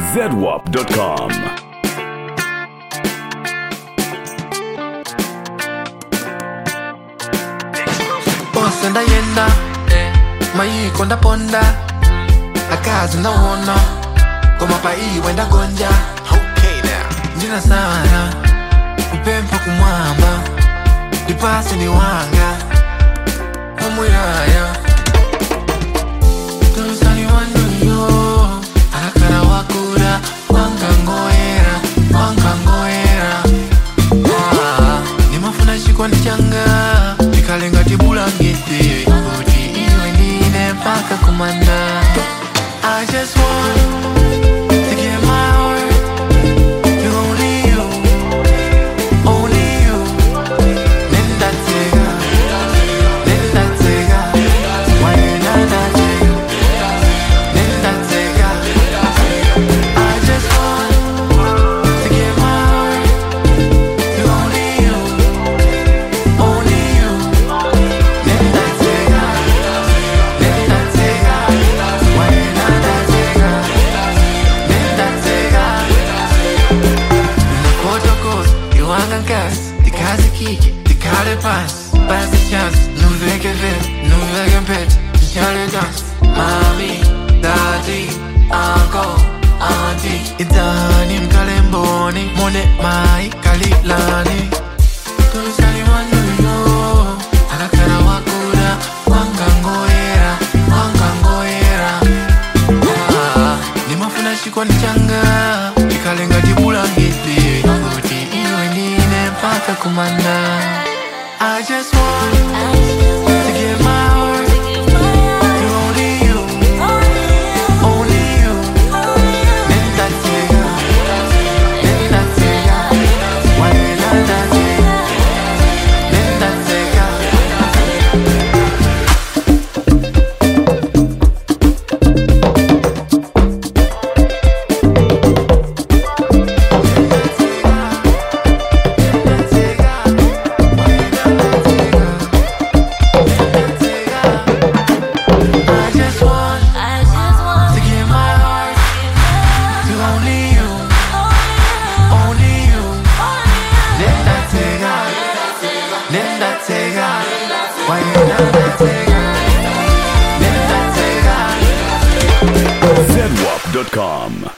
zedwap.com. Senda yenda mayiko ndaponda akazi ndawona koma pa iwe ndagonja. Okay now. Ndina sana upempa kumwamba ndipase ni wanga omuyaya tulusani wanduyo alakala wakura wankangoera nimafuna chikondi changa chikalenga tibulangiti kuti iwe ndine mpaka kumanda. I just want to give my heart to only you, only you. Nenda tega, why nenda tega, nenda tega. I just want to give my heart to only you, only you. Nenda tega, why nenda tega, nenda tega. Protocol, you wanna gas, the kazi kiki, the kale pass, pass the chance, no vegan pet, chale dance, mommy, daddy, uncle, auntie, idani mkalemboni, mone mai kalilani. Tulusani wanduyo, alakara wakura, wankangoera. Nimafuna chikondi changa chikalenga tibulangiti kuti iwe ndine mpaka kumanda. I just want to give my heart to only you, only you. Nenda tega, why nenda tega, nenda tega. zedwap.com.